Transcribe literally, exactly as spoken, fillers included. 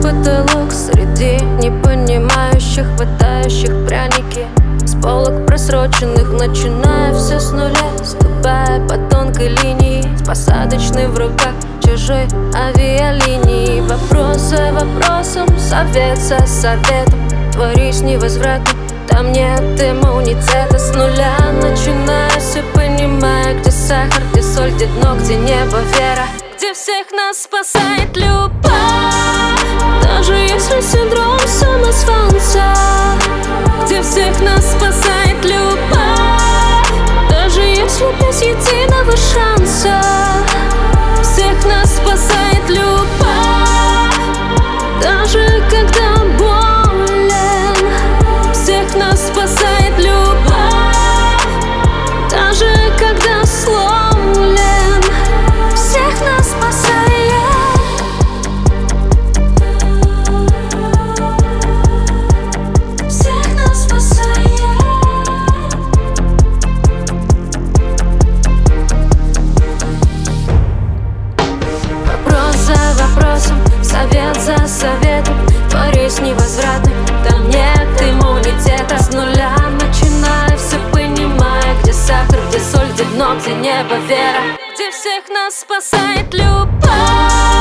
потолок среди непонимающих, хватающих пряники с полок просроченных, начиная все с нуля, ступая по тонкой линии, с посадочной в руках чужой авиалинии. Вопрос за вопросом, совет за советом, творишь невозвратно, там нет иммунитета. С нуля начиная все, понимая, где сахар, где соль, где дно, где небо, вера, где всех нас спасает любовь. Даже если синдром самозванца, где всех нас спасает любовь. Даже если без единого шанса, всех нас спасает любовь. Даже когда болен, всех нас спасает любовь. Даже когда сломлен, всех нас спасает. Всех нас спасает. Вопрос за вопросом, совет за советом, творишь невозвратно, там нет иммунитета. С нуля начиная все, понимая, где сахар, где соль, где дно, где небо, вера, где всех нас спасает любовь.